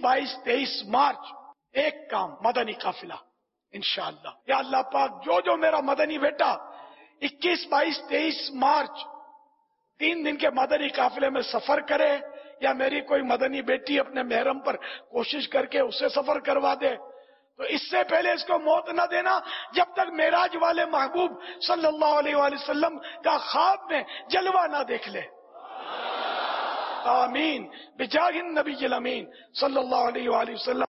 22, 23 मार्च एक काम, मदनी काफिला इंशाअल्लाह। या अल्लाह पाक जो जो मेरा मदनी बेटा 21, 22, 23 मार्च 3 दिन के मदनी काफिले में सफर करे, या मेरी कोई मदनी बेटी अपने महरम पर कोशिश करके उसे सफर करवा दे, तो इससे पहले इसको मौत न देना जब तक मेराज वाले महबूब सल्लल्लाहु अलैहि वसल्लम का ख्वाब में जलवा ना देख ले। आमीन बिजाहिन नबी अमीन सल्लल्लाहु अलैहि वसल्लम।